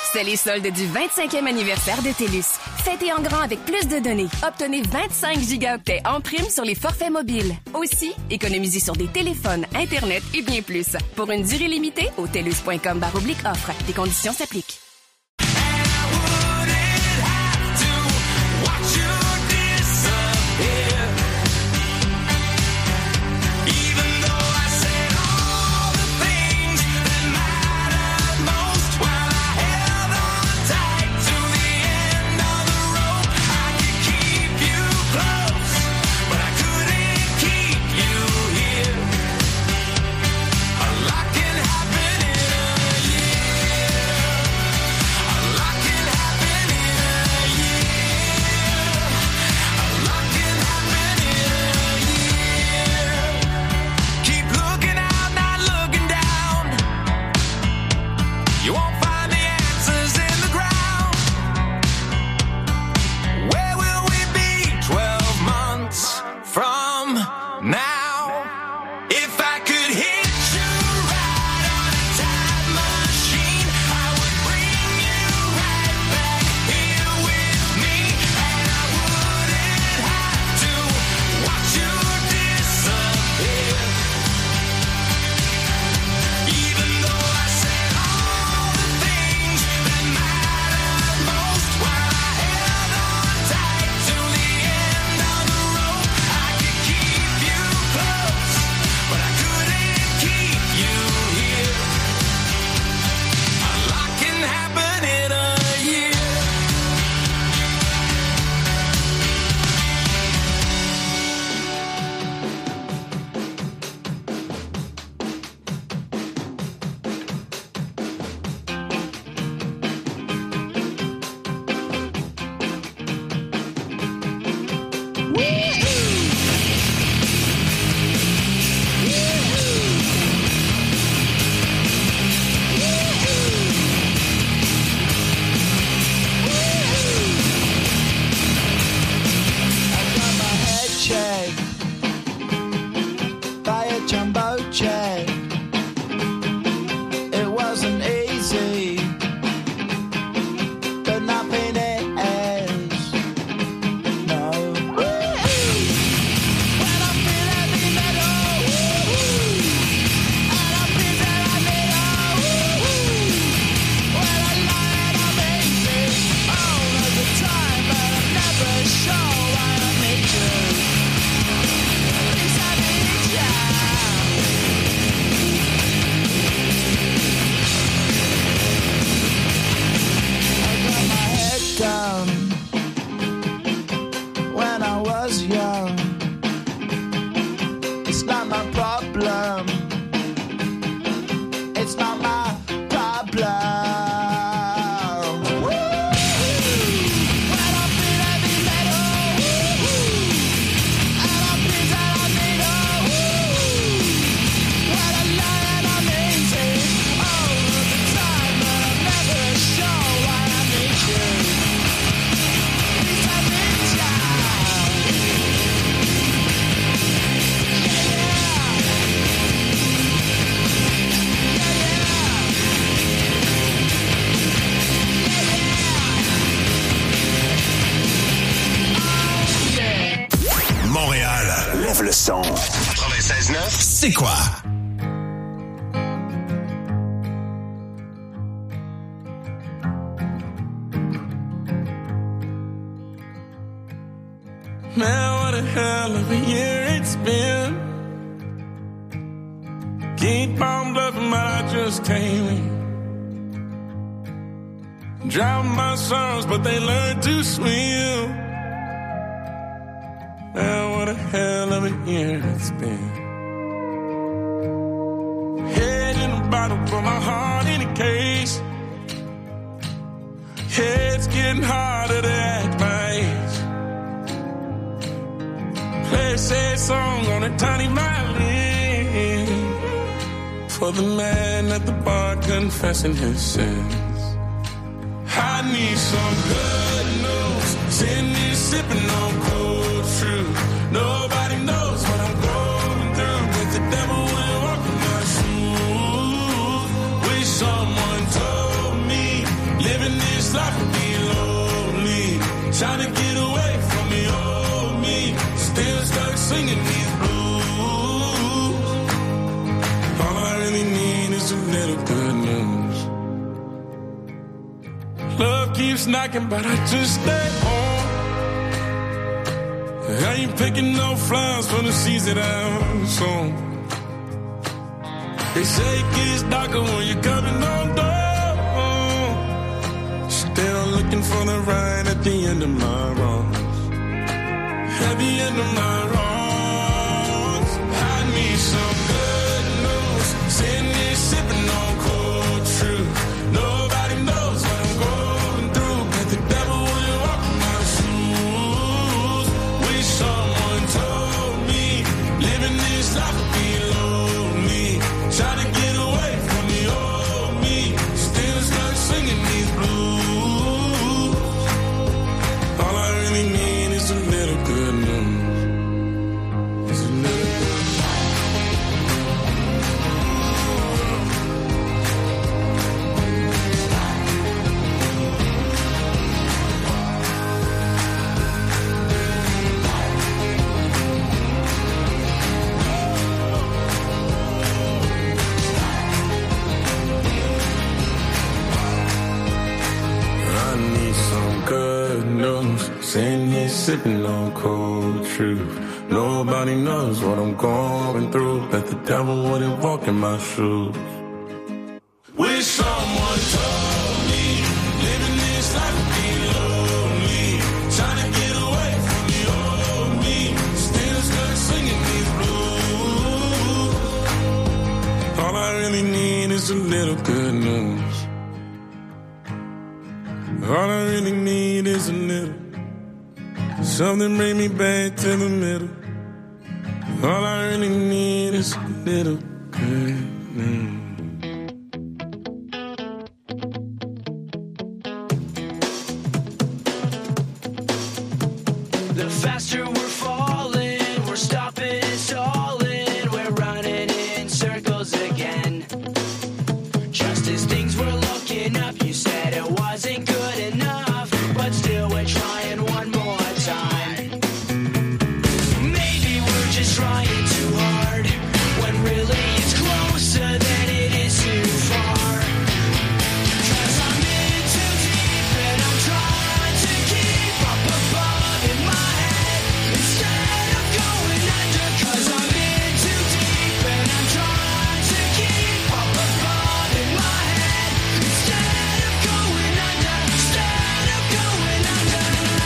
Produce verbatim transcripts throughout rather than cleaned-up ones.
C'est les soldes du vingt-cinquième anniversaire de TELUS. Fêtez en grand avec plus de données. Obtenez vingt-cinq gigaoctets en prime sur les forfaits mobiles. Aussi, économisez sur des téléphones, Internet et bien plus. Pour une durée limitée, au telus point com barre oblique offre. Des conditions s'appliquent. Le son. quatre-vingt-seize neuf, c'est quoi? Man, what a hell of a year it's been. Keep on bluffing, but I just can't win. Drown my sorrows, but they learn to swim. Man, what a hell of a year it's been. Head in a bottle, but my heart in a case. It's getting harder to act my age. Play a sad song on a tiny violin for the man at the bar confessing his sins. I need some good news. Send me sipping on cold fruit. Nobody knows what I'm going through. With the devil will walk in my shoes. Wish someone told me living this life and be lonely. Trying to get away from the old me. Still stuck singing these blues. All I really need is a little good news. Love keeps knocking, but I just stay home. I ain't picking no flowers for the seeds that I'm sown. They say it gets darker when you're coming on door. Still looking for the right at the end of my wrongs. At the end of my wrongs, I need some good news. Sitting here sipping on cold truth. Nobody knows what I'm going through, but the devil will walk in my shoes. Wish someone told me living this life would be lonely. Try to get away from the old me. Still stuck singing these blues. All I really need is a little good news. Is a little good news, sitting here sipping on cold truth. Nobody knows what I'm going through, but the devil wouldn't walk in my shoes. Wish someone told me living this life would be lonely. Trying to get away from the old me. Still stuck singing these blues. All I really need is a little good news. All I really need is a little. Something bring me back to the middle. All I really need is a little good news. The faster we're falling, we're stopping and stalling. We're running in circles again. Just as things were looking up, you said it wasn't good enough, but still we're trying one more time. Maybe we're just trying too hard, when really it's closer than it is too far. 'Cause I'm in too deep and I'm trying to keep up above in my head instead of going under. 'Cause I'm in too deep and I'm trying to keep up above in my head instead of going under, instead of going under.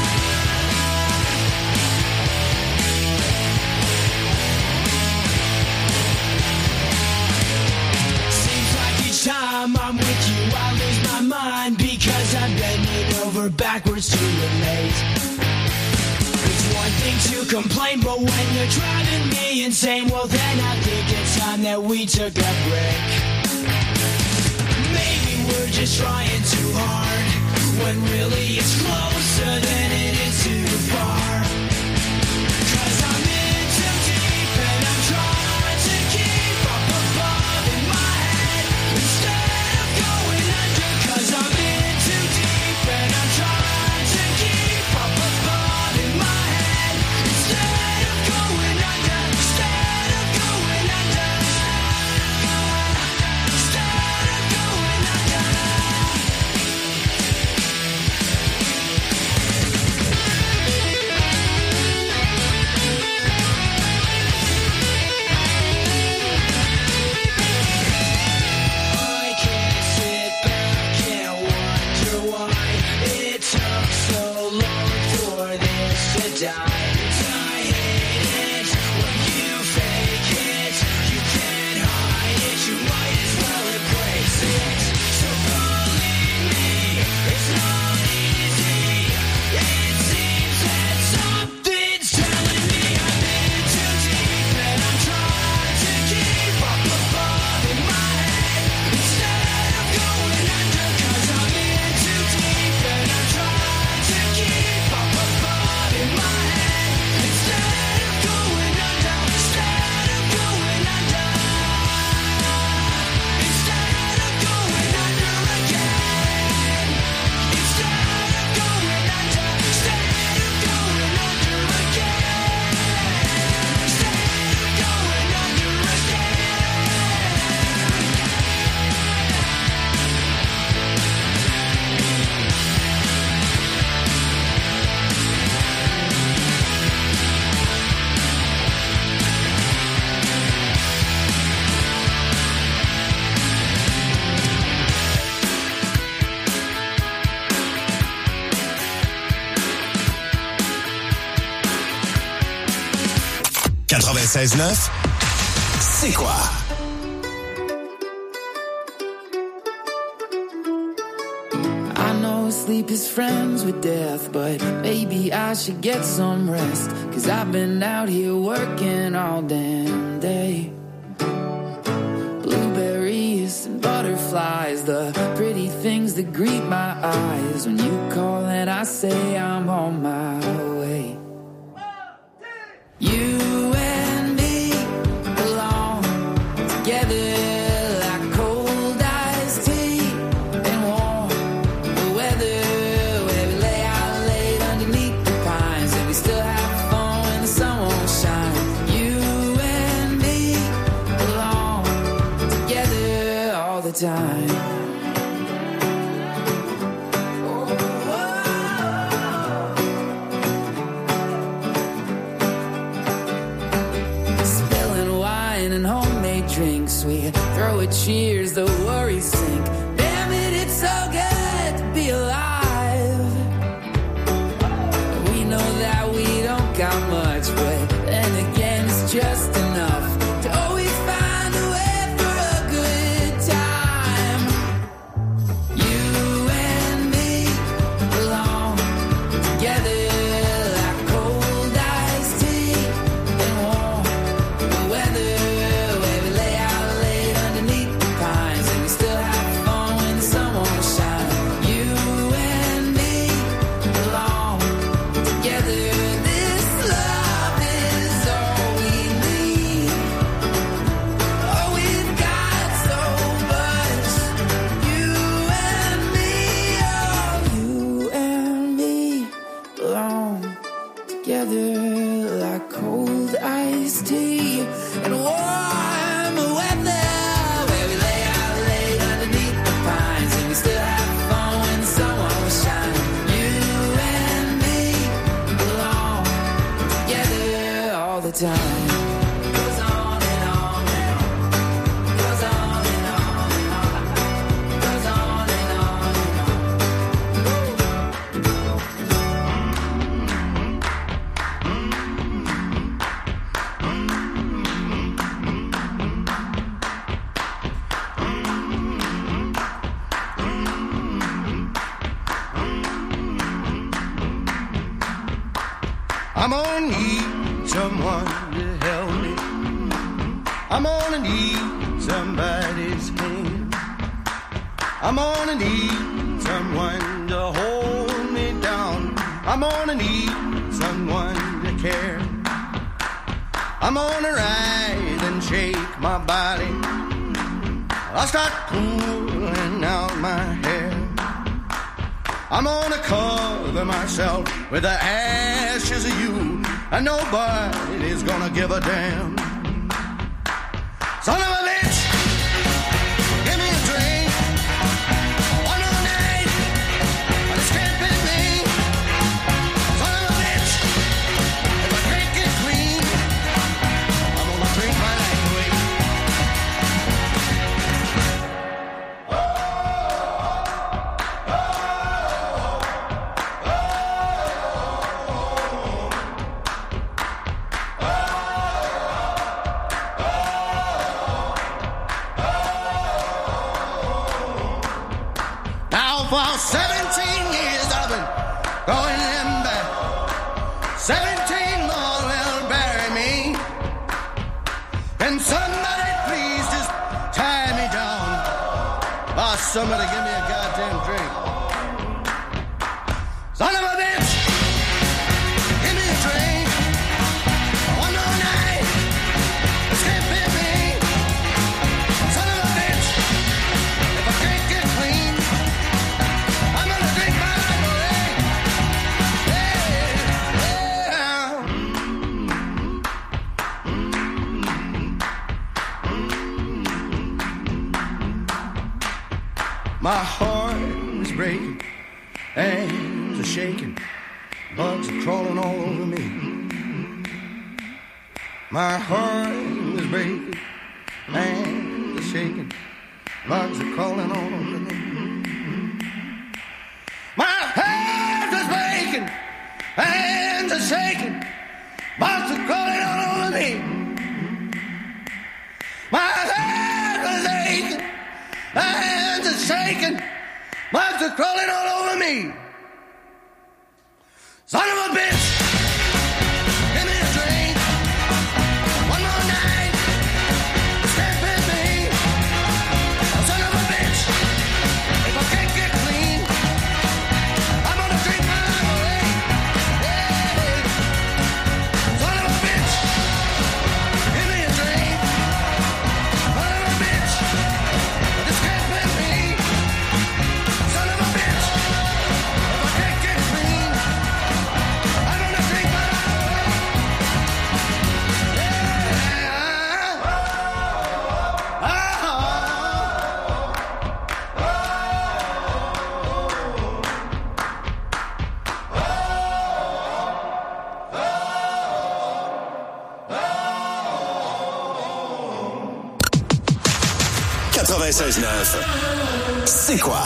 Seems like each time I'm with you I lose my mind, because I'm bending over backwards to relate. It's one thing to complain, but when you're driving me insane, well then I think it's time that we took a break. Maybe we're just trying too hard, when really it's closer than it is too far. 'Cause I'm in too deep and I'm trying to keep up above in my head instead of going under. 'Cause I'm in too deep and I'm trying to keep up above in my head instead of going under, instead of going under, instead of going under. quatre-vingt-seize neuf, c'est quoi? I know sleep is friends with death, but maybe I should get some rest, 'cause I've been out here working all damn day. Blueberries and butterflies, the pretty things that greet my eyes when you call and I say I'm on my way. You and me belong together like cold iced tea and warm the weather, where we lay out late underneath the pines and we still have fun when the sun won't shine. You and me belong together all the time. Drinks, we throw a cheers, the worries sink. Damn it, it's so good to be alive. We know that we don't got much, but then again it's just enough to always find a way for a good time. You and me belong together like cold iced tea and warm the weather. Like cold iced tea and warm weather, where we lay out late underneath the pines and we still have fun when the sun won't shine. You and me belong together all the time. I'm gonna need someone to help me. I'm gonna need somebody's hand. I'm gonna need someone to hold me down. I'm gonna need someone to care. I'm gonna rise and shake my body. I'll start pulling out my hair. I'm gonna cover myself with the ashes of you, and nobody's gonna give a damn. Son of a bitch, give me a drink. One more night, on a skipping me. Son of a bitch, if I drink it clean, I'm gonna drink my life away. For seventeen years I've been going in back. Seventeen more will bury me. Can somebody please just tie me down? Boss, somebody give me a goddamn drink. Son of a bitch, give me a drink. One more night, skip it me. Son of a bitch, if I can't get clean, I'm gonna drink my life away. Yeah, yeah. My heart is breaking, hands are shaking, bugs are crawling all over me. My heart is breaking, hands are shaking, bugs are crawling all over me. My heart is breaking, hands are shaking, Monster crawling all over me. My head was aching. My hands are shaking. Monster crawling all over me. Son of a bitch. Give me a drink. One more night. Stay with me. Son of a bitch. If I can't get clean, I'm gonna drink my life away. Yeah. Son of a bitch. Give me a drink. Son of a bitch. Just can't with me. Son of a bitch. If I can't get clean, I'm gonna drink my life away. Yeah. Oh. quatre-vingt-seize neuf. C'est quoi?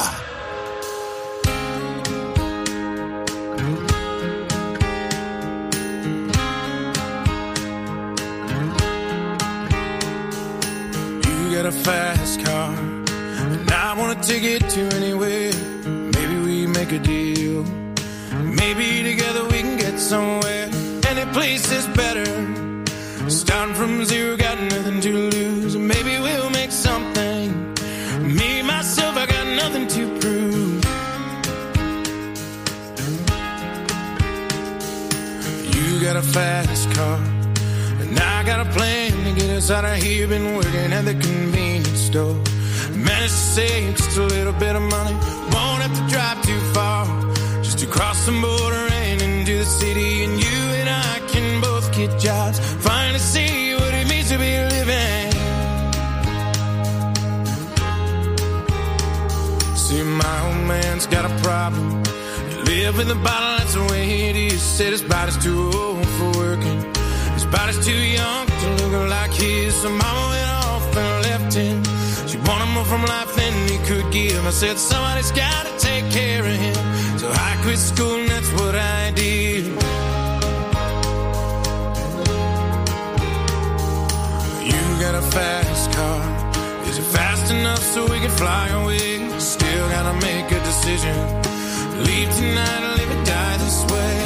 You got a fast car, and I wanna take it to anywhere. Maybe we make a deal. Maybe together we can get somewhere. Any place is better. Starting from zero, got nothing to lose. Maybe we'll make something. Me, myself, I got nothing to prove. You got a fast car, and I got a plan to get us out of here. Been working at the convenience store. Managed to save just a little bit of money. Won't have to drive too far, just to cross the border and into the city. And you and I can both get jobs. Finally see what it means to be living. See, my old man's got a problem. You live with a bottle, that's the way it is. Said his body's too old for working. His body's too young to look like his. So mama went off and left him. She wanted more from life than he could give. I said somebody's gotta take care of him. So I quit school and that's what I did. You got a fast car. Is it fast enough so we can fly away? Still gotta make a decision. Leave tonight or live or die this way.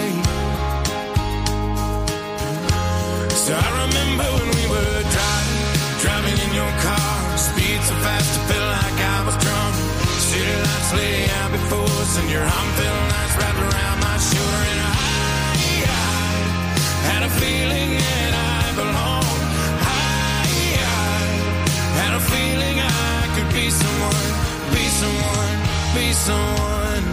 So I remember when we were driving, driving in your car. Speed so fast it felt like I was drunk. City lights lay out before us, and your arm felt nice wrapped around my shoulder. And I, I had a feeling that I belonged. I, I had a feeling I could be someone, be someone, be someone.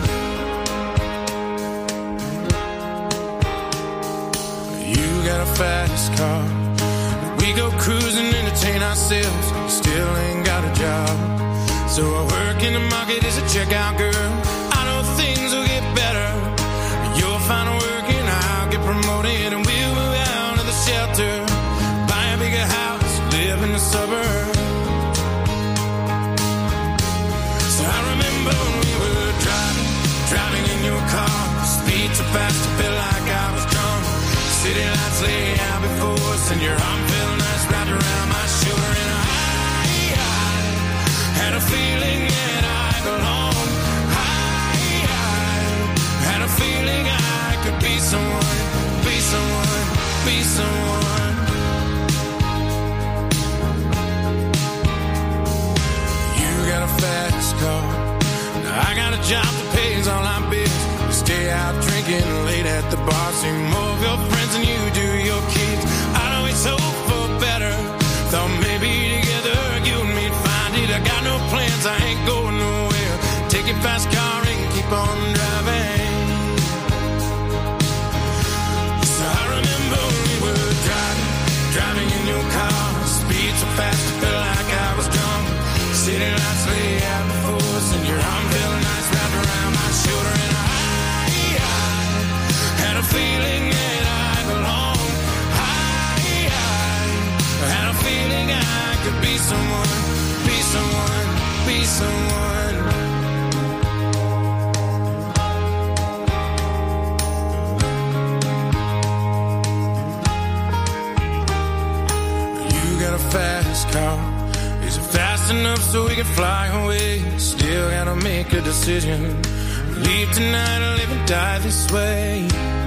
You got a fast car. We go cruising, entertain ourselves. Still ain't got a job. So I work in the market as a checkout girl. I know things will get better. You'll find work and I'll get promoted. And we'll move out of the shelter, buy a bigger house, live in the suburbs. So I remember when we were driving, driving in your car. Speed so fast it felt like I was drunk. City lights lay out before us, and your arm felt nice wrapped around my shoulder. And I, I had a feeling that I belonged. I, I had a feeling I could be someone, be someone, be someone. You got a fast car. Now I got a job that pays all our bills. We stay out drinking late at the bar. See more of your friends than you do your kids. I know it's hope for better. Thought maybe together you and me'd find it. I got no plans, I ain't going nowhere. Take your fast car and keep on driving. So I remember when we were driving, driving in your car. Speed so fast it felt like I was drunk. City lights lay out before us, and your arm felt nice wrapped around my shoulder. And I, I had a feeling that I belonged. I, I had a feeling I could be someone, be someone, be someone. so we can fly away. Still gotta make a decision. Leave tonight or live and die this way.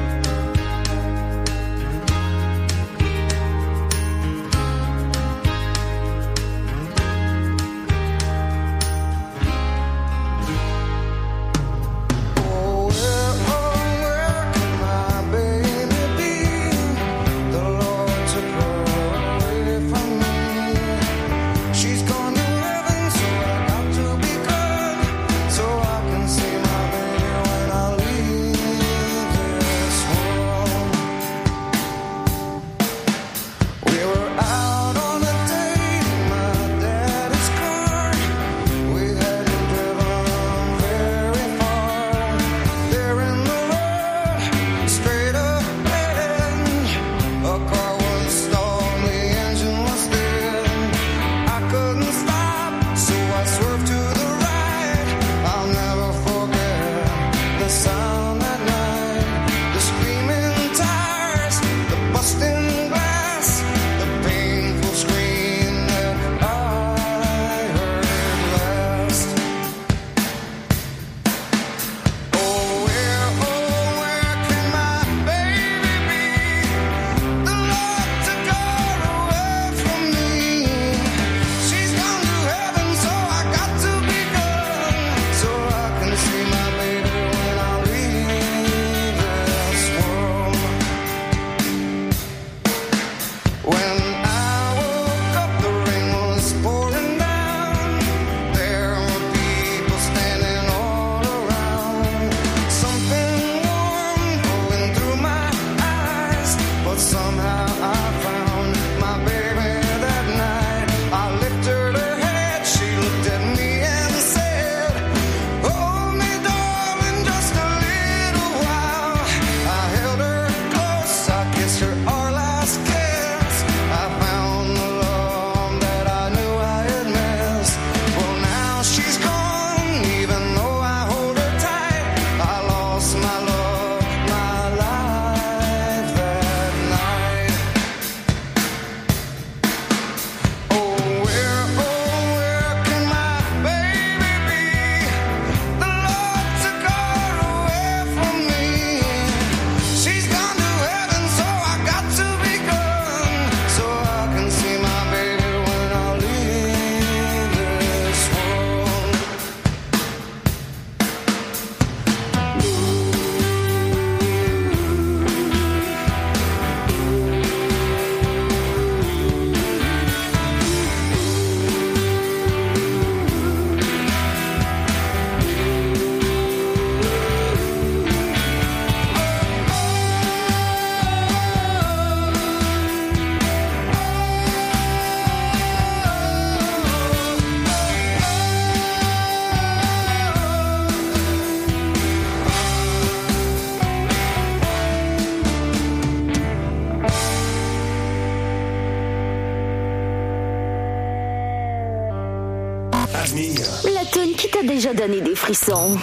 La toune qui t'a déjà donné des frissons.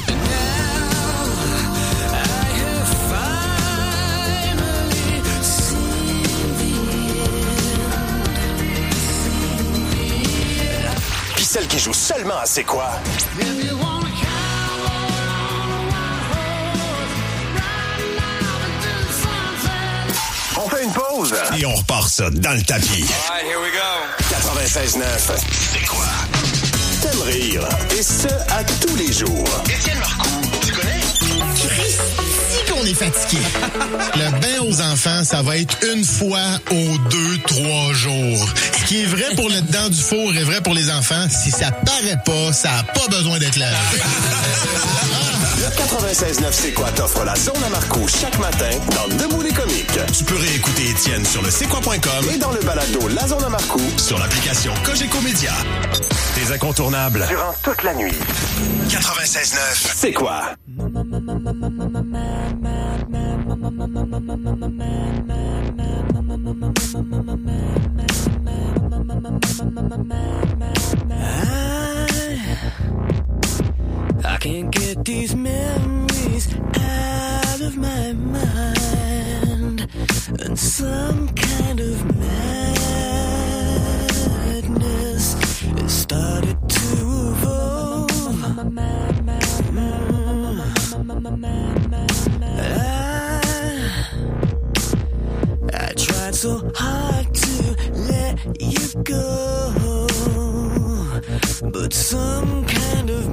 Puis celle qui joue seulement à C'est quoi? On fait une pause et on repart ça dans le tapis. All right, here we go. quatre-vingt-seize neuf, C'est quoi? T'aimes rire, et ce, à tous les jours. Étienne Marcoux, tu connais? Christy qu'on est fatigué. Le bain aux enfants, ça va être une fois aux deux, trois jours. Ce qui est vrai pour le dedans du four est vrai pour les enfants. Si ça paraît pas, ça a pas besoin d'être lavé. Le quatre-vingt-seize neuf C'est quoi t'offre la zone à Marcoux chaque matin dans Debout les comiques. Tu peux réécouter Étienne sur le c'est quoi point com et dans le balado La zone à Marcoux sur l'application Cogeco Média. Des incontournables durant toute la nuit. quatre-vingt-seize neuf C'est quoi? I can't get these memories out of my mind, and some kind of madness it started to evolve. Mm. I, I tried so hard to let you go, but some kind of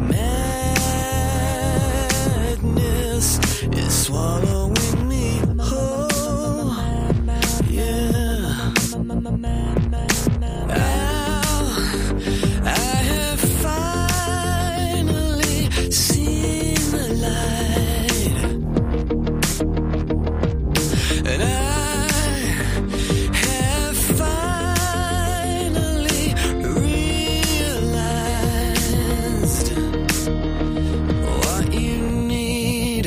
madness is swallowing me whole. Yeah. Oh, I have finally seen the light, and I have finally realized what you need.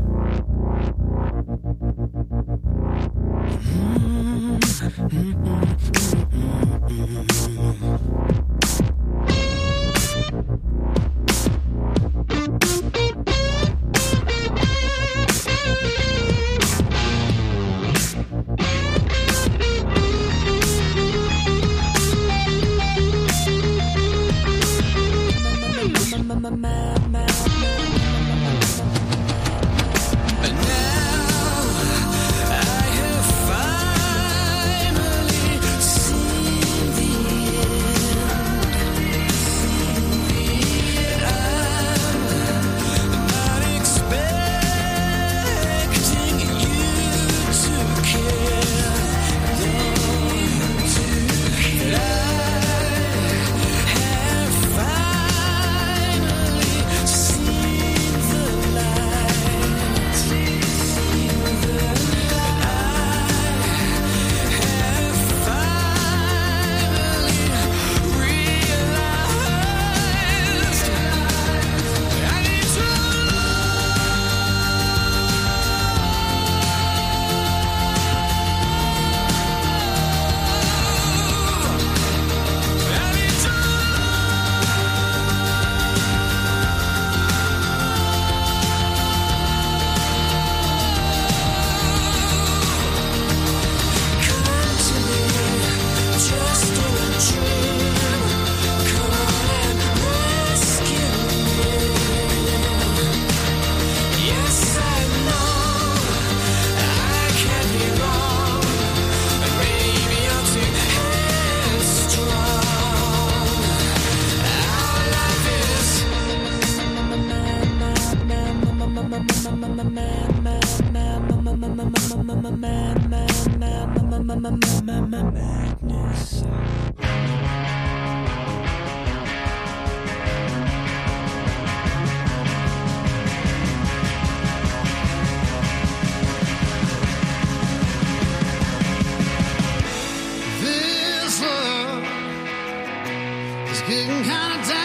Getting kind of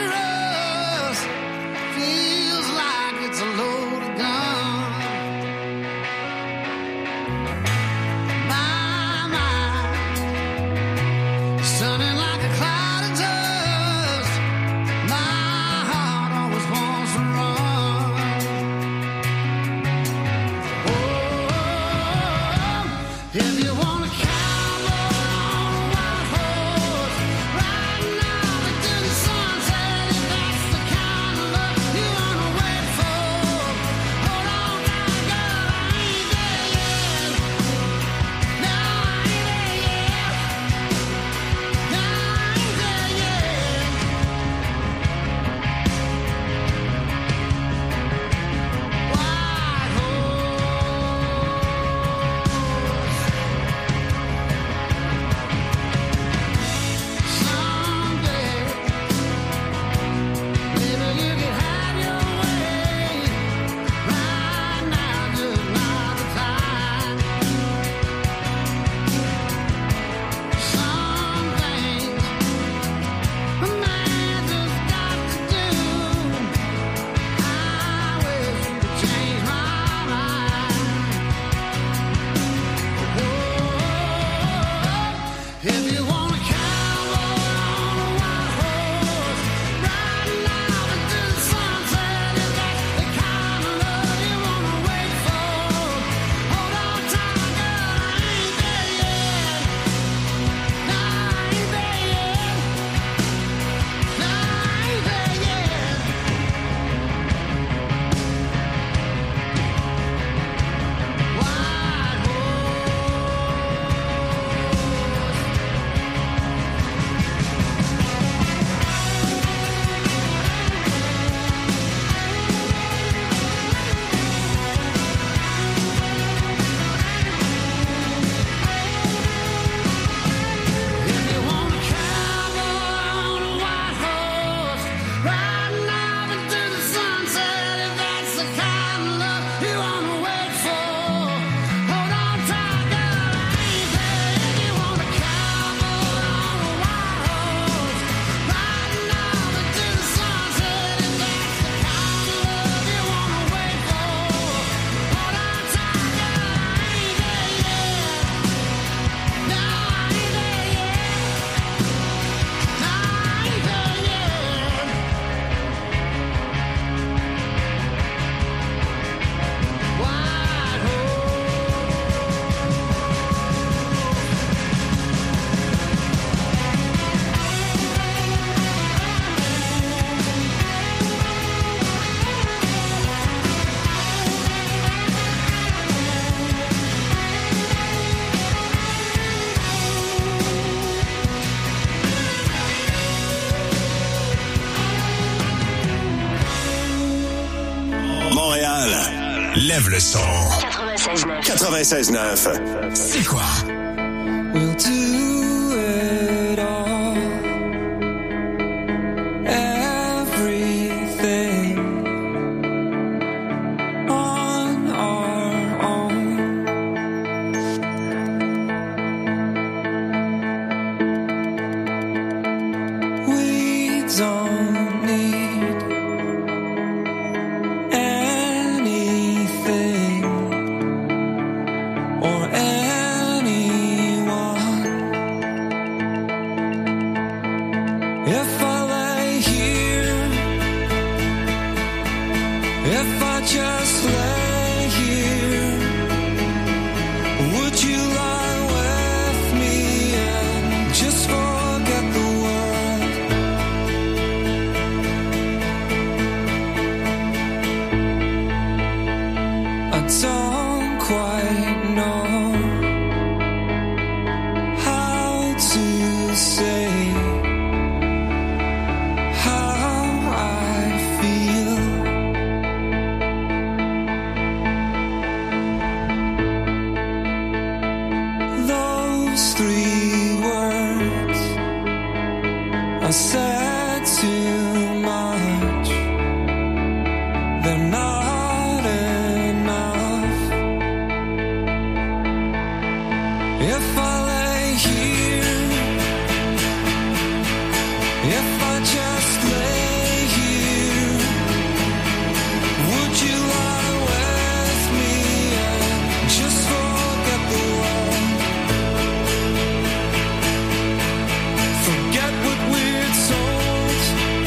dangerous. Feels like it's a loaded gun. My mind is turning like a cloud. lève le son. quatre-vingt-seize neuf. quatre-vingt-seize neuf. C'est quoi? We'll do it all. Everything on our own. We don't need anything or anyone. If I lay here, if I just lay here, would you lie with me and just forget the world? I don't quite know how to say how I feel. Those three words I said too much. They're not enough. If I lay here, if I just lay here, would you lie with me and just forget the world? Forget what we're told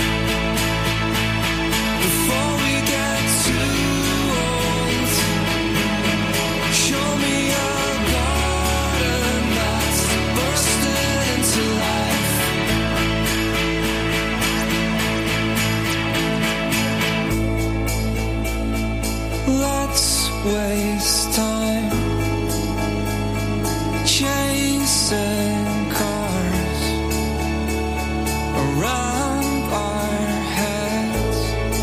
before we get too old. Show me a garden that's bursting into life. Let's waste time chasing cars around our heads.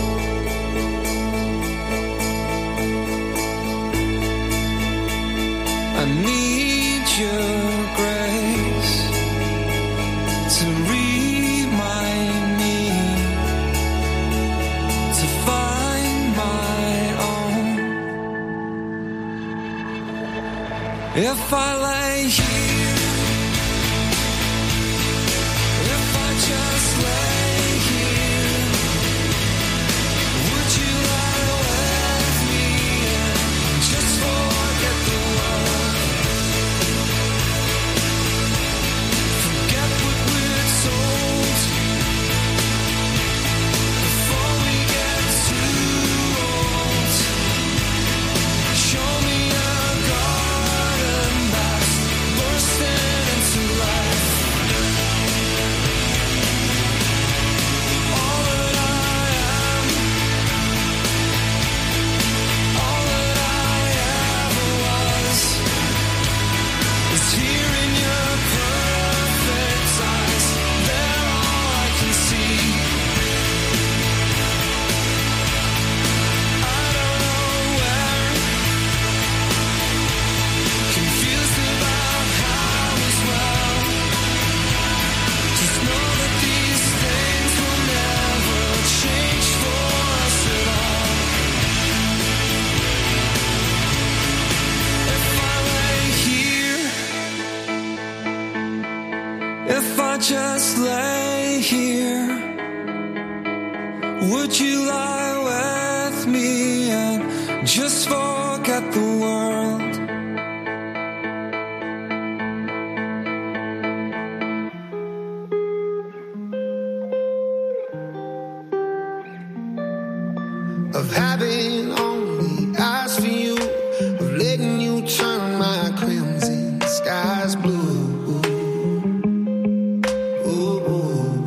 I need your grace to remind me to find my own. If I lay here, if I just lay here, would you lie with me and just forget the world? Forget what we're told before we get too old. Show me a garden that's bursting into life. All that I am, all that I ever was, is here in your perfect eyes. They're all I can see. I don't know where, confused about how as well. Just know that these things will never change for us at all. If I lay here, if I just lay here, would you lie with me and just forget the world? Of having only eyes for you, of letting you turn my crimson skies blue. Ooh, ooh,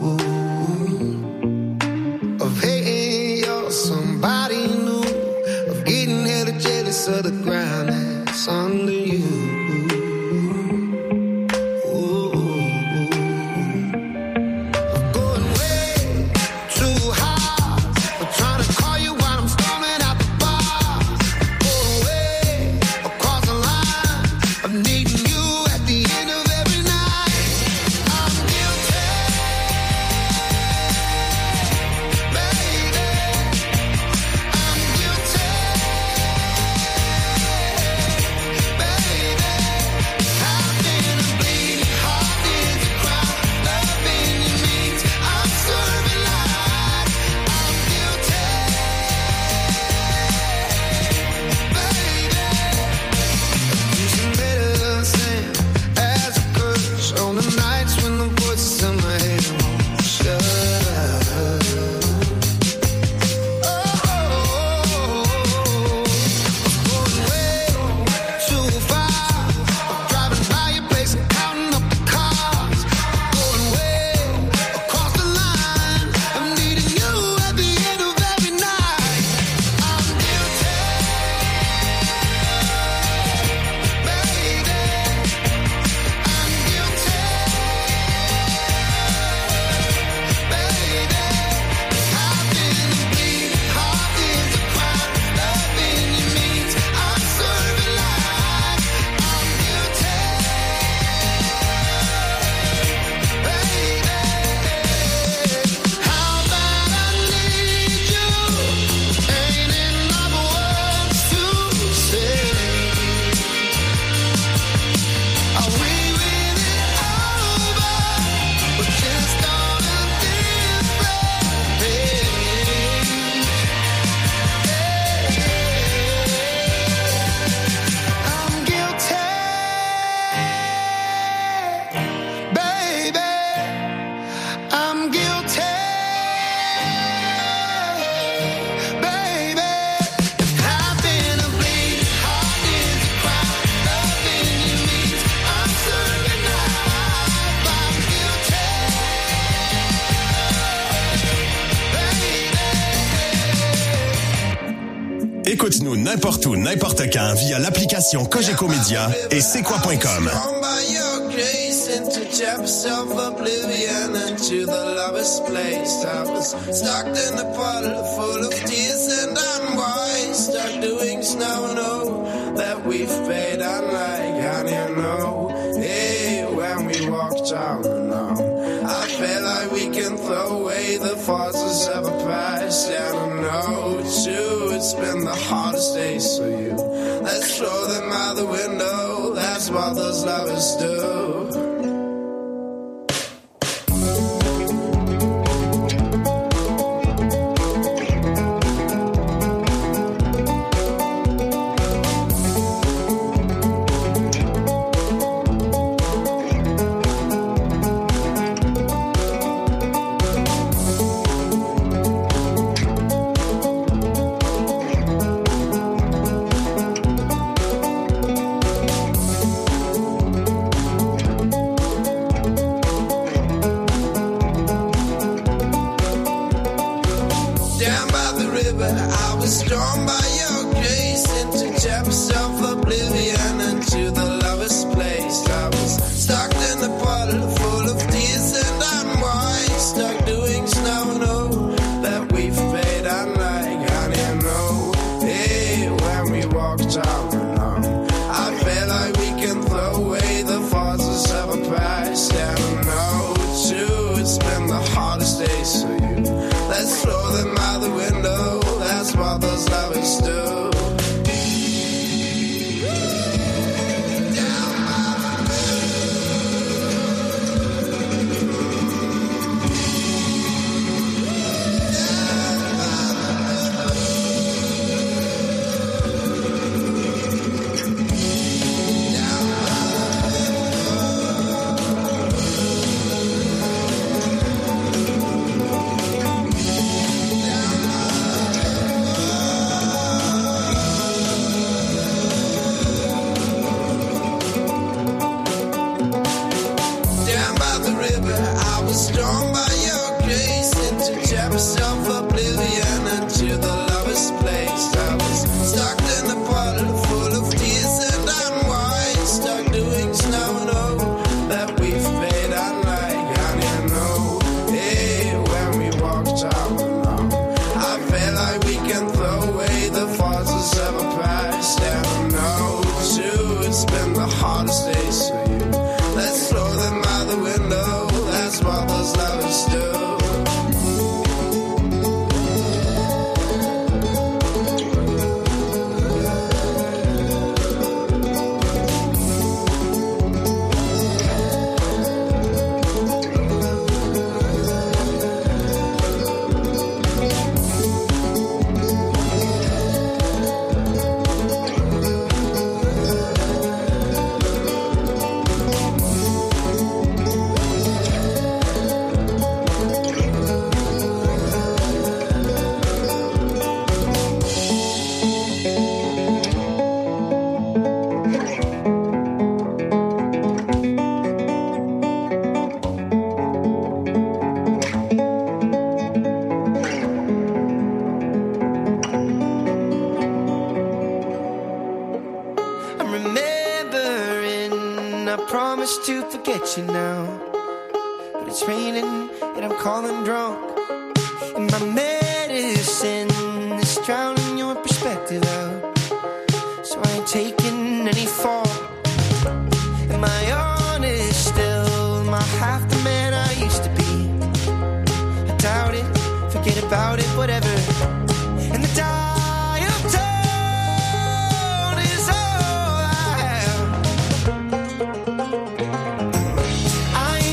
ooh. Of hating you're somebody new, of getting hella jealous of the ground that's under you. Ooh, ooh, ooh. Of going way too hard, but trying to call you while I'm storming out the bars. Oh, Écoute-nous n'importe où, n'importe quand via l'application Cogeco Média et c'est quoi point com. Oblivion into the lowest place. I was stuck in a puddle full of tears and unwise. Stuck doing snow, no, that we've paid unlike, and you know, hey, when we walked down and on, I felt like we can throw away the forces of a past, and I know too, it's been the hardest days for you. Let's throw them out the window, that's what those lovers do.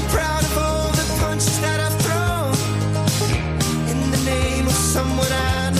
Someone I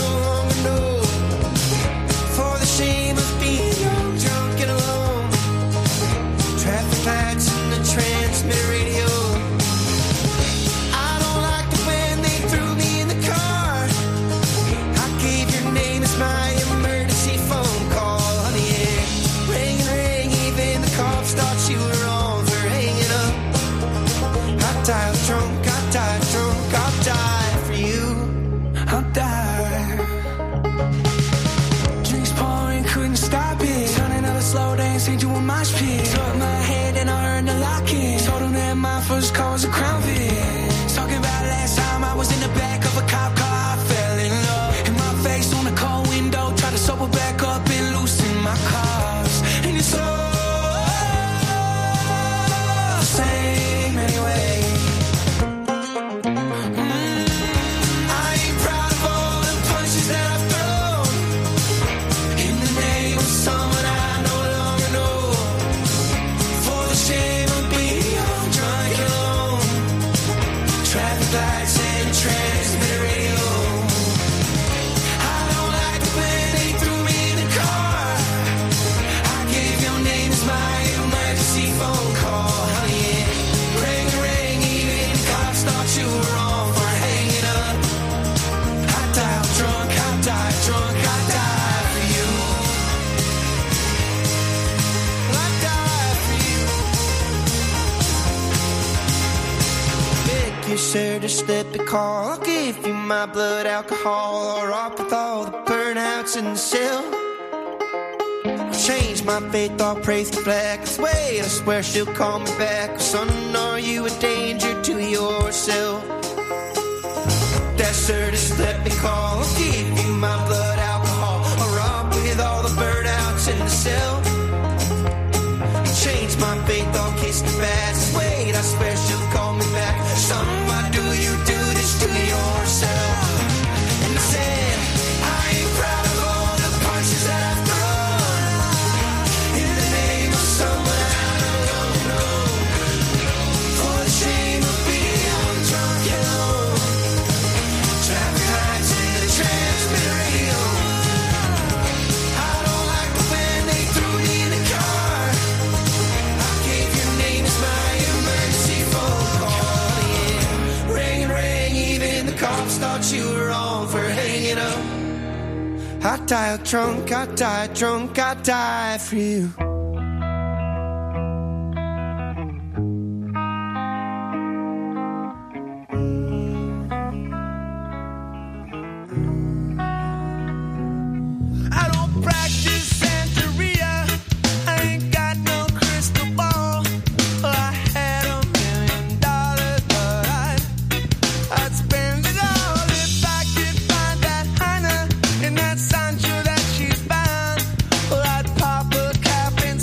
sent you a mosh pit. Took my head and I earned a lock-in. Told him that my first car was a Crown Vic. Talking about last time I was in the back of a cop car, I fell in love. And my face on the car window, tried to sober back up and loosen my cars. And it's all the same anyway. Sir, just let me call. I'll give you my blood alcohol, or up with all the burnouts in the cell. I'll change my faith, I'll praise the flag. Cause wait, I swear she'll call me back. Son, are you a danger to yourself? That sir, just let me call. I'll give you my blood alcohol, or up with all the burnouts in the cell. I'll change my faith, I'll kiss the bass. Wait, I swear she'll call me back. Son, why do you do this to yourself? And I said, I ain't proud of all the punches that I've thrown in the name of someone I don't know. For the shame of being drunk and alone, traffic lights in the transmitter radio. I don't like the when they threw me in the car. I gave your name as my emergency phone call. Cops thought you were wrong for hanging up. I died drunk, I died drunk, I died for you. I don't practice Santeria. I ain't got no crystal ball. I had a million dollars, but I'd, I'd spend it all if I could find that Heiner in that Sancho that she's found. Well, I'd pop a cap and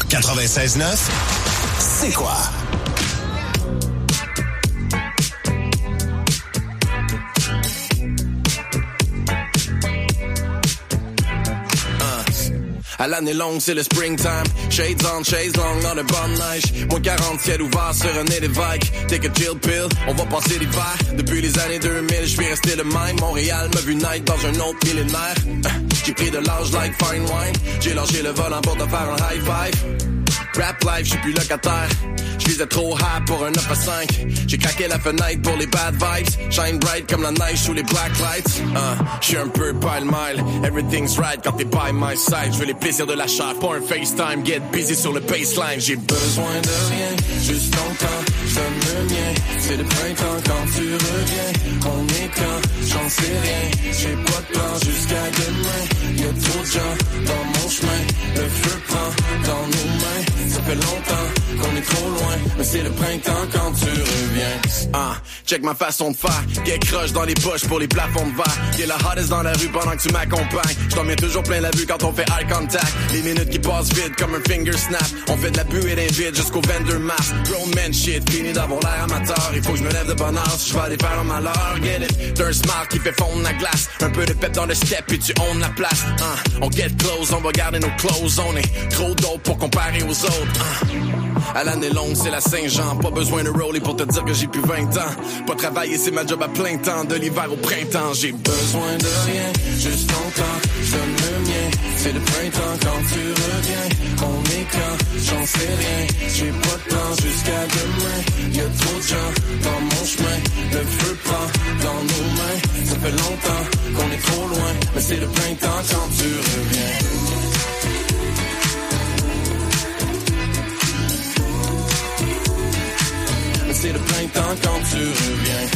quatre-vingt-seize neuf, c'est quoi? À l'année longue, c'est le springtime. Shades on, shades long, dans le bonne neige. Moins quarante, ciel ouvert sur un nez d'évêque. Take a chill pill, on va passer l'hiver. Depuis les années deux mille, je suis resté le même. Montréal m'a vu naître dans un autre millénaire. J'ai pris de l'âge like fine wine. J'ai lâché le volant pour te faire un high five. Rap life, j'suis plus locataire. J'visais trop high pour un neuf à cinq. J'ai craqué la fenêtre pour les bad vibes. Shine bright comme la neige sous les black lights. Uh, j'suis un peu pile-mile. Everything's right quand t'es by my side. J'veux les plaisirs de la chair, pas un FaceTime. Get busy sur le baseline. J'ai besoin de rien, juste ton temps. Ça me mien, c'est le printemps quand tu reviens. On est quand, j'en sais rien. J'ai pas de plan jusqu'à demain. Y'a trop de gens dans mon chemin. Le feu prend dans nos mains. Ça fait longtemps qu'on est trop loin, mais c'est le printemps quand tu reviens. Ah, check ma façon de faire. Get crush dans les poches pour les plafonds de verre. Get la hottest dans la rue pendant que tu m'accompagnes. J't'en mets toujours plein la vue quand on fait eye contact. Les minutes qui passent vite comme un finger snap. On fait de la buée d'invite jusqu'au vingt-deux mars. Grown man shit, fini d'avoir l'air amateur. Il faut que je me lève de bonne heure si je vais aller faire un malheur. Get it, t'as un smile qui fait fondre la glace. Un peu de pep dans le step puis tu own la place. Ah, on get close, on va garder nos clothes. On est trop dope pour comparer aux autres. À l'année longue, c'est la Saint-Jean. Pas besoin de roller pour te dire que j'ai plus vingt ans. Pas travailler, c'est ma job à plein temps. De l'hiver au printemps, j'ai besoin de rien. Juste ton temps, je donne le mien. C'est le printemps quand tu reviens. On est quand, j'en sais rien. J'ai pas de temps jusqu'à demain. Y'a trop de gens dans mon chemin. Le feu prend dans nos mains. Ça fait longtemps qu'on est trop loin. Mais c'est le printemps quand tu reviens. C'est le printemps quand tu reviens.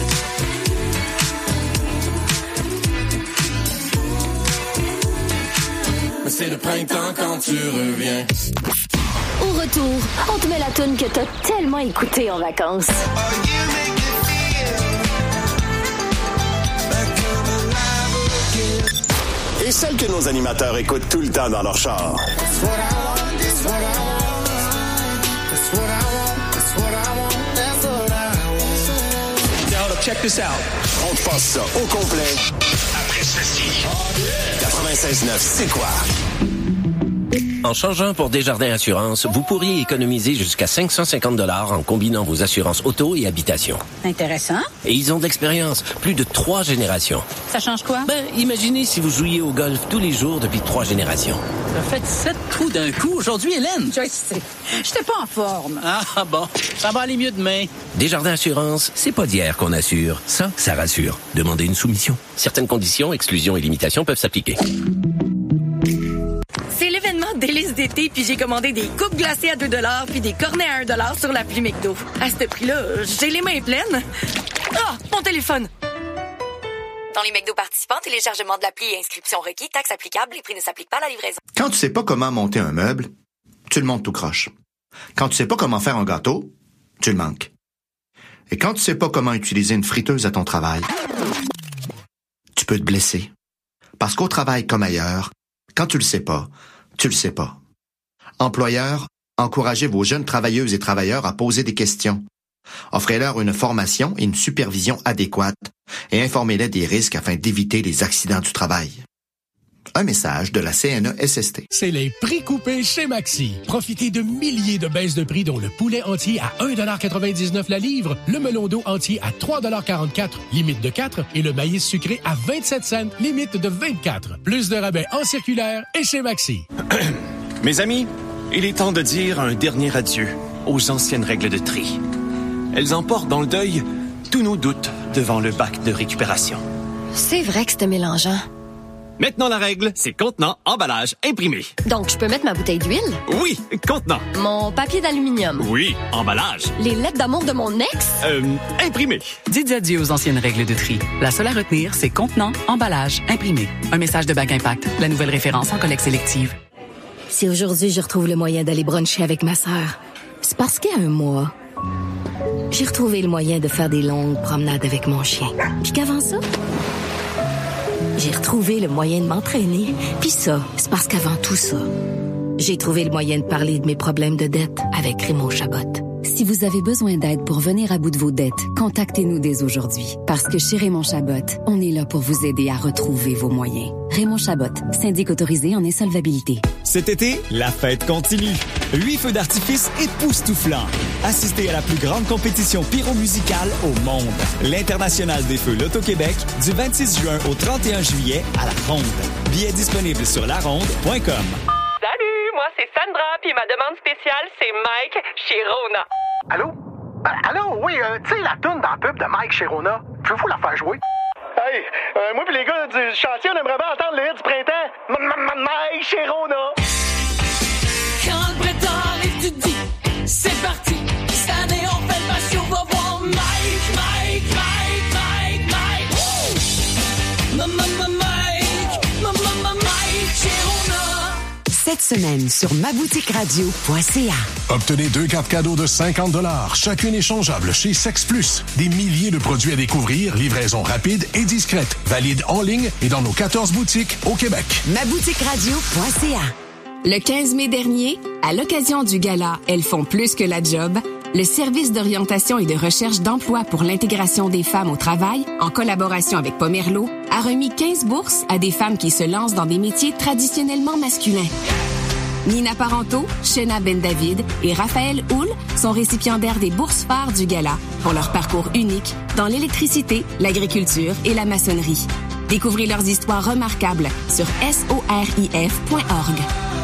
Mais c'est le printemps quand tu reviens. Au retour, on te met la toune que t'as tellement écoutée en vacances. Et celle que nos animateurs écoutent tout le temps dans leur char. Check this out. On te passe ça au complet après ceci. quatre-vingt-seize neuf, c'est quoi? En changeant pour Desjardins Assurance, vous pourriez économiser jusqu'à cinq cent cinquante dollars en combinant vos assurances auto et habitation. Intéressant. Et ils ont de l'expérience, plus de trois générations. Ça change quoi? Ben, imaginez si vous jouiez au golf tous les jours depuis trois générations. Ça fait sept trous d'un coup aujourd'hui, Hélène. Je sais. J'étais pas en forme. Ah bon, ça va aller mieux demain. Desjardins Assurance, c'est pas d'hier qu'on assure. Ça, ça rassure. Demandez une soumission. Certaines conditions, exclusions et limitations peuvent s'appliquer. C'est l'événement délice d'été, puis j'ai commandé des coupes glacées à deux dollars puis des cornets à un dollar sur l'appli McDo. À ce prix-là, j'ai les mains pleines. Ah, mon téléphone! Dans les McDo participants, téléchargement de l'appli et inscription requis, taxes applicables, les prix ne s'appliquent pas à la livraison. Quand tu sais pas comment monter un meuble, tu le montes tout croche. Quand tu sais pas comment faire un gâteau, tu le manques. Et quand tu sais pas comment utiliser une friteuse à ton travail, tu peux te blesser. Parce qu'au travail comme ailleurs, quand tu le sais pas, tu le sais pas. Employeurs, encouragez vos jeunes travailleuses et travailleurs à poser des questions. Offrez-leur une formation et une supervision adéquate et informez-les des risques afin d'éviter les accidents du travail. Un message de la C N E S S T. C'est les prix coupés chez Maxi. Profitez de milliers de baisses de prix dont le poulet entier à un dollar quatre-vingt-dix-neuf la livre, le melon d'eau entier à trois dollars quarante-quatre, limite de quatre, et le maïs sucré à vingt-sept cents, limite de vingt-quatre. Plus de rabais en circulaire et chez Maxi. Mes amis, il est temps de dire un dernier adieu aux anciennes règles de tri. Elles emportent dans le deuil tous nos doutes devant le bac de récupération. C'est vrai que c'était mélangeant. Maintenant, la règle, c'est contenant, emballage, imprimé. Donc, je peux mettre ma bouteille d'huile? Oui, contenant. Mon papier d'aluminium? Oui, emballage. Les lettres d'amour de mon ex? Euh, imprimé. Dites adieu aux anciennes règles de tri. La seule à retenir, c'est contenant, emballage, imprimé. Un message de Bac Impact, la nouvelle référence en collecte sélective. Si aujourd'hui, je retrouve le moyen d'aller bruncher avec ma sœur, c'est parce qu'il y a un mois, j'ai retrouvé le moyen de faire des longues promenades avec mon chien. Puis qu'avant ça, j'ai retrouvé le moyen de m'entraîner. Puis ça, c'est parce qu'avant tout ça, J'ai trouvé le moyen de parler de mes problèmes de dette avec Raymond Chabot. Si vous avez besoin d'aide pour venir à bout de vos dettes, contactez-nous dès aujourd'hui. Parce que chez Raymond Chabot, on est là pour vous aider à retrouver vos moyens. Raymond Chabot, syndic autorisé en insolvabilité. Cet été, la fête continue. Huit feux d'artifice époustouflants. Assistez à la plus grande compétition pyromusicale au monde. L'International des Feux Loto-Québec, du vingt-six juin au trente et un juillet à La Ronde. Billets disponibles sur la ronde point com. Salut, moi c'est Sandra, puis ma demande spéciale, c'est Mike chez Rona. Allô? Euh, allô, oui, euh, tu sais, la toune dans la pub de Mike chez Rona, pouvez-vous la faire jouer? Hey, euh, moi pis les gars du chantier, on aimerait bien entendre le hit du printemps. Mike chez Rona. Quand le printemps arrive, tu te dis, c'est parti. Cette année, on fait le patio, va voir Mike, Mike, Mike, Mike, Mike. Mike, Mike, Mike chez Rona. Cette semaine sur ma boutique radio point c a. Obtenez deux cartes cadeaux de cinquante dollars, chacune échangeable chez Sex Plus. Des milliers de produits à découvrir, livraison rapide et discrète. Valide en ligne et dans nos quatorze boutiques au Québec. ma boutique radio point c a. Le quinze mai dernier, à l'occasion du gala Elles font plus que la job, le service d'orientation et de recherche d'emploi pour l'intégration des femmes au travail, en collaboration avec Pomerleau, a remis quinze bourses à des femmes qui se lancent dans des métiers traditionnellement masculins. Nina Parenteau, Shena Ben-David et Raphaël Houle sont récipiendaires des bourses phares du gala pour leur parcours unique dans l'électricité, l'agriculture et la maçonnerie. Découvrez leurs histoires remarquables sur sorif point org.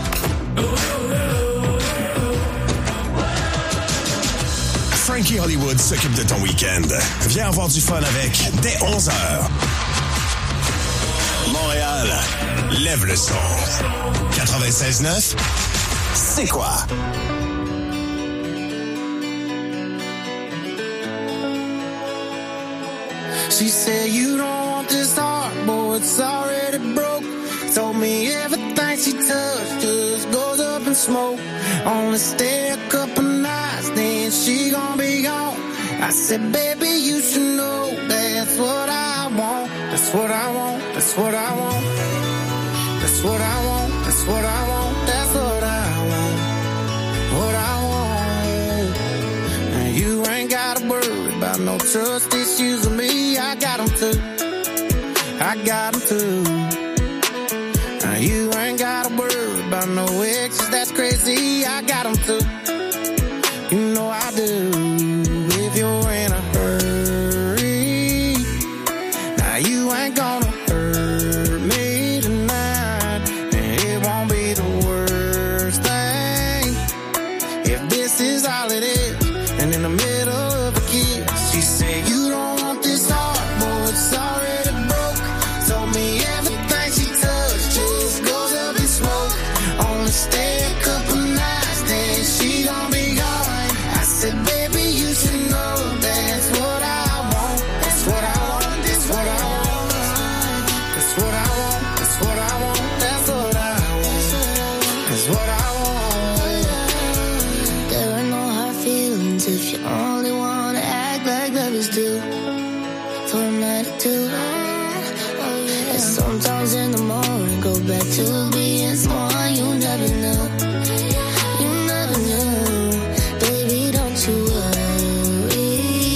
Frankie Hollywood s'occupe de ton week-end. Viens avoir du fun avec dès onze heures. Montréal, lève le son. quatre-vingt-seize neuf, c'est quoi? She said you don't want this heart, boy, it's already broke. Told me everything she touched just goes up in smoke. Only stay a couple nights, then she gon' be gone. I said, baby, you should know that's what I want. That's what I want, that's what I want. That's what I want, that's what I want. That's what I want, what I want. And you ain't gotta worry about no trust issues with me. I got them too, I got them too. Now you ain't gotta worry about no exes, that's crazy. I got them too, you know I do. If you're in a hurry, now you ain't gonna hurt me tonight. And it won't be the worst thing if this is all it is. And in the middle of a kiss, she said you don't want this heart, boy, it's already broke. Told me everything she touched just goes up in smoke. Only stay a couple nights, then she gon' be gone. I said, baby, you should know that's what I want. That's what I want, that's what I want. That's what I want, that's what I want. That's what I want, that's what I want. There are no hard feelings if you only wanna act like lovers do. For a night or two. And sometimes in the morning go back to being someone you never knew. You never knew. Baby, don't you worry.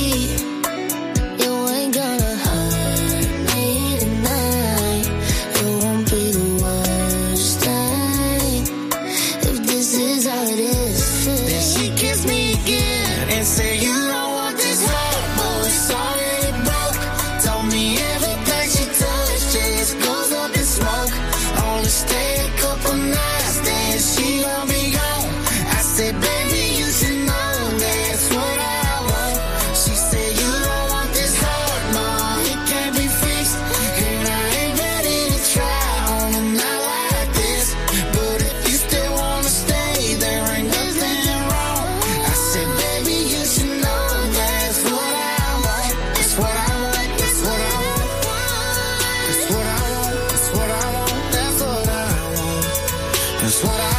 You ain't gonna hurt me tonight. It won't be the worst thing if this is all it is. Then she kissed me again and said you don't want this heart, boy, it's already broke. Told me everything she touched just goes up in smoke. Only stay a couple nights, then she gon' be gone. I said, baby, you should know that's what I want. She said you don't want this heart, no, it can't be fixed. And I ain't ready to try on a night like this. But if you still wanna stay, there ain't nothing wrong. I said, baby, you should know that's what I want. That's what I want, that's what I want. That's what I want, that's what I want. That's what I want. That's what I want.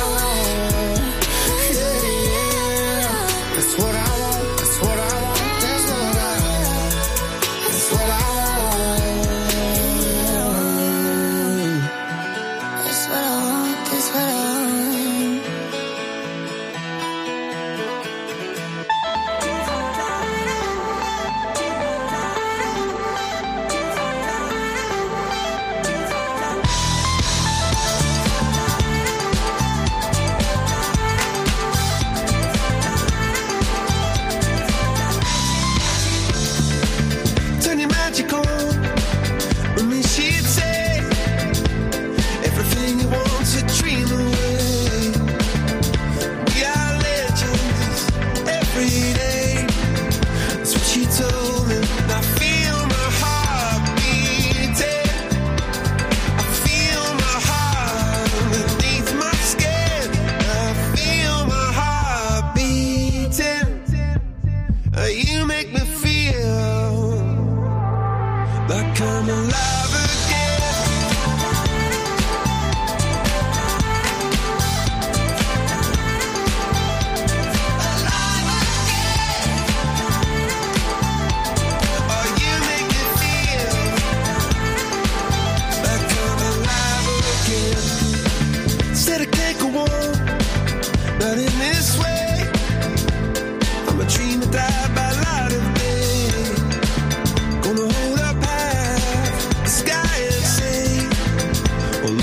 Yeah, yeah. That's what I want, that's what I want. That's what I want. That's what I want. That's what I want, that's what I want.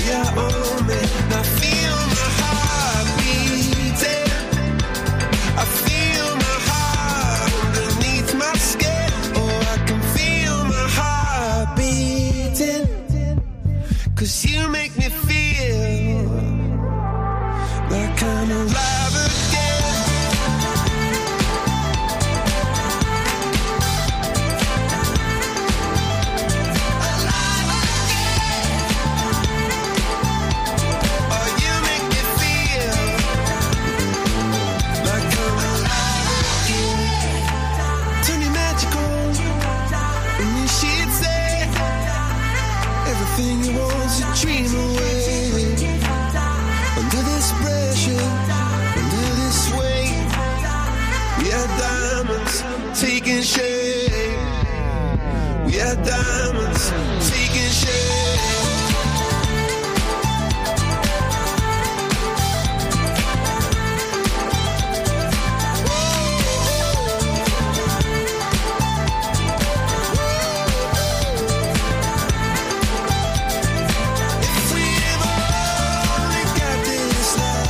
Yeah, oh man, I feel my heart beating. I feel my heart underneath my skin. Oh, I can feel my heart beating. 'Cause you make me feel like I'm alive again. Alive again. Oh, you make me feel like I'm alive again. Turn me magical when you she'd say everything you want to dream away. Under this pressure, under this weight, we are diamonds taking shape. We are diamonds.